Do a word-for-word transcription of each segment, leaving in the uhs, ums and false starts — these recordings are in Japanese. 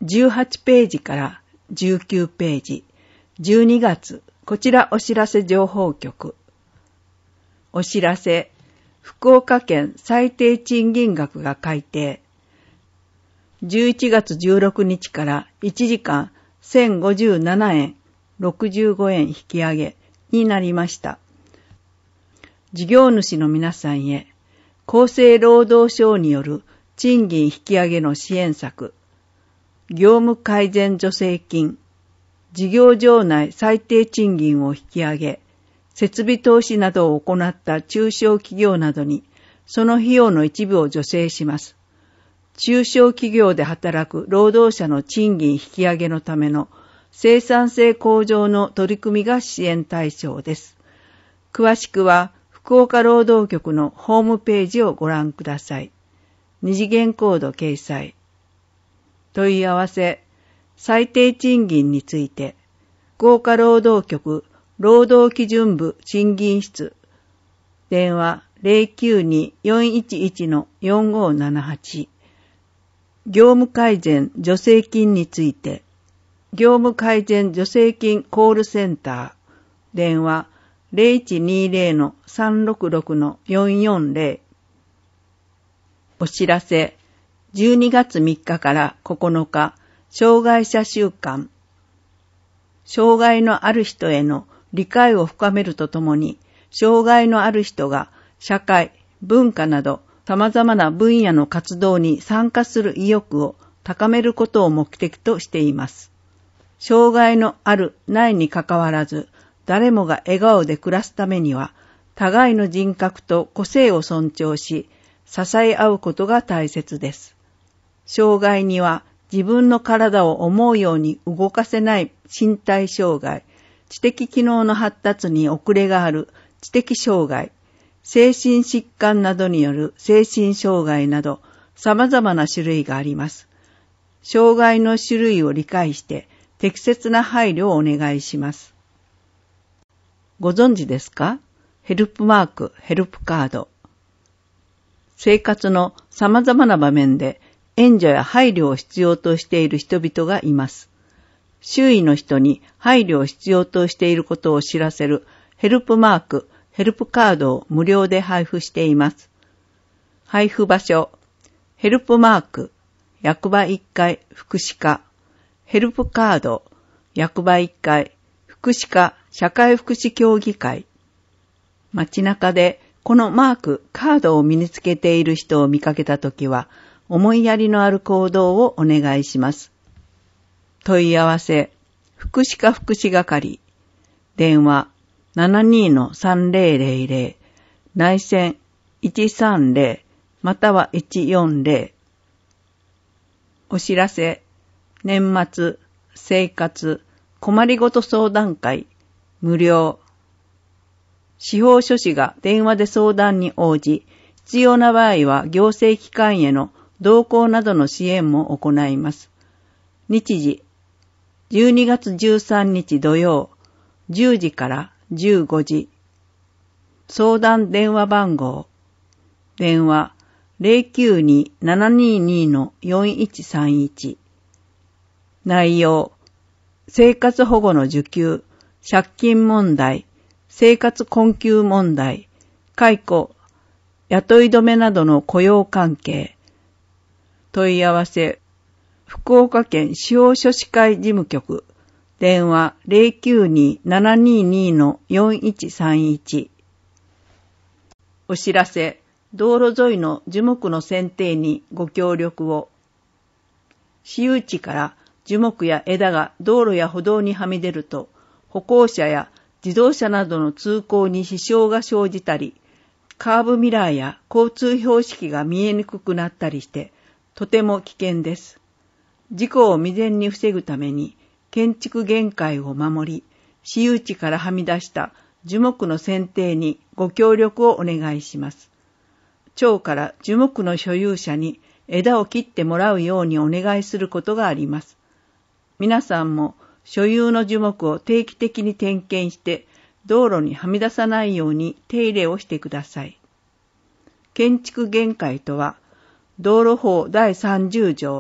じゅうはちページからじゅうきゅうページ、じゅうにがつ、こちらお知らせ情報局。お知らせ、福岡県最低賃金額が改定。じゅういちがつじゅうろくにちからいちじかんせんごじゅうななえんろくじゅうごえん引き上げになりました。事業主の皆さんへ、厚生労働省による賃金引き上げの支援策、業務改善助成金、事業場内最低賃金を引き上げ、設備投資などを行った中小企業などに、その費用の一部を助成します。中小企業で働く労働者の賃金引き上げのための生産性向上の取り組みが支援対象です。詳しくは、福岡労働局のホームページをご覧ください。二次元コード掲載。問い合わせ、最低賃金について、福岡労働局労働基準部賃金室、電話 ゼロきゅうに よんいちいち よんごななはち、業務改善助成金について、業務改善助成金コールセンター、電話ゼロいちにゼロ さんろくろく よんよんゼロ。お知らせ、じゅうにがつみっかからここのか、障害者週間。障害のある人への理解を深めるとともに、障害のある人が社会、文化など様々な分野の活動に参加する意欲を高めることを目的としています。障害のあるないにかかわらず、誰もが笑顔で暮らすためには、互いの人格と個性を尊重し、支え合うことが大切です。障害には自分の体を思うように動かせない身体障害、知的機能の発達に遅れがある知的障害、精神疾患などによる精神障害など様々な種類があります。障害の種類を理解して適切な配慮をお願いします。ご存知ですか？ヘルプマーク、ヘルプカード。生活の様々な場面で援助や配慮を必要としている人々がいます。周囲の人に配慮を必要としていることを知らせるヘルプマーク、ヘルプカードを無料で配布しています。配布場所、ヘルプマーク、役場いっかい福祉課、ヘルプカード、役場いっかい福祉課社会福祉協議会。街中でこのマーク、カードを身につけている人を見かけたときは、思いやりのある行動をお願いします。問い合わせ、福祉課福祉係、電話 ななに さんぜろぜろぜろ、内線いちさんぜろまたはいちよんぜろ。お知らせ、年末、生活、困りごと相談会、無料。司法書士が電話で相談に応じ、必要な場合は行政機関への同行などの支援も行います。日時、じゅうにがつじゅうさんにち土曜、じゅうじからじゅうごじ。相談電話番号、電話 ゼロきゅうに ななにに よんいちさんいち。内容、生活保護の受給、借金問題、生活困窮問題、解雇、雇い止めなどの雇用関係。問い合わせ、福岡県司法書士会事務局、電話 ゼロきゅうに ななにに よんいちさんいち。お知らせ、道路沿いの樹木の剪定にご協力を。私有地から樹木や枝が道路や歩道にはみ出ると、歩行者や自動車などの通行に支障が生じたり、カーブミラーや交通標識が見えにくくなったりして、とても危険です。事故を未然に防ぐために、建築限界を守り、私有地からはみ出した樹木の剪定にご協力をお願いします。町から樹木の所有者に枝を切ってもらうようにお願いすることがあります。皆さんも所有の樹木を定期的に点検して道路にはみ出さないように手入れをしてください。建築限界とは、道路法だいさんじゅうじょう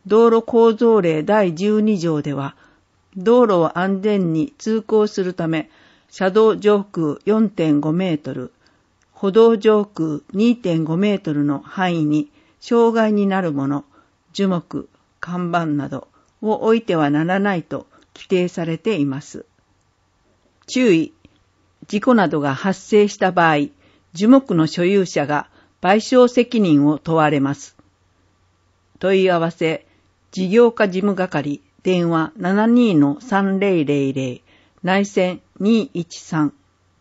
道路構造令だいじゅうに条では、道路を安全に通行するため、車道上空 よんてんご メートル、歩道上空 にてんご メートルの範囲に障害になるもの、樹木、看板などを置いてはならないと規定されています。注意、事故などが発生した場合、樹木の所有者が賠償責任を問われます。問い合わせ、事業家事務係、電話 ななにーのさんぜろぜろぜろ、内線にいちさん。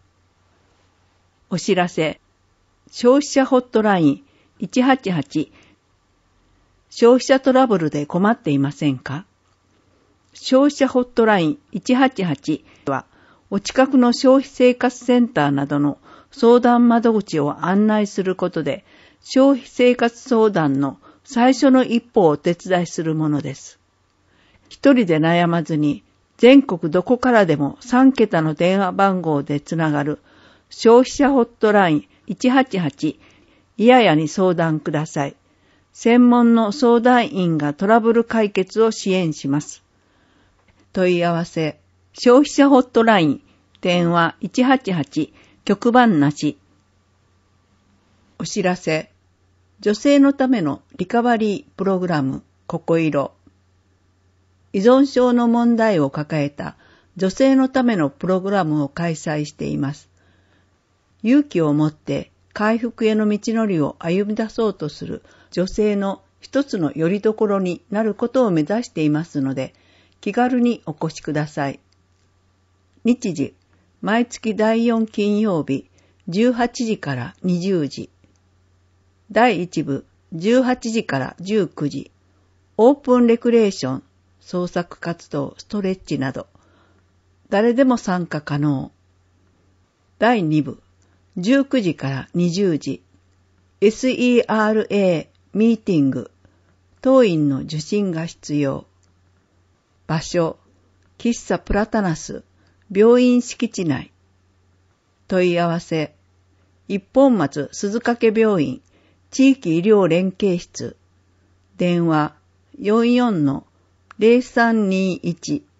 お知らせ、消費者ホットラインいちはちはち、消費者トラブルで困っていませんか？消費者ホットラインいちはちはちは、お近くの消費生活センターなどの相談窓口を案内することで、消費生活相談の最初の一歩をお手伝いするものです。一人で悩まずに、全国どこからでもさんけたの電話番号でつながる消費者ホットラインいちはちはち、いややに相談ください。専門の相談員がトラブル解決を支援します。問い合わせ、消費者ホットライン、電話いちはちはち、局番なし。お知らせ、女性のためのリカバリープログラム、ここいろ。依存症の問題を抱えた女性のためのプログラムを開催しています。勇気を持って回復への道のりを歩み出そうとする女性の一つの拠り所になることを目指していますので、気軽にお越しください。日時、毎月だいよん金曜日、じゅうはちじからにじゅうじ。だいいち部、じゅうはちじからじゅうくじ。オープンレクレーション、創作活動、ストレッチなど、誰でも参加可能。だいに部、じゅうくじからにじゅうじ。エスイーアールエー ミーティング、当院の受診が必要。場所、喫茶プラタナス、病院敷地内。問い合わせ、一本松鈴掛病院、地域医療連携室。電話、よんよんのゼロさんにいち。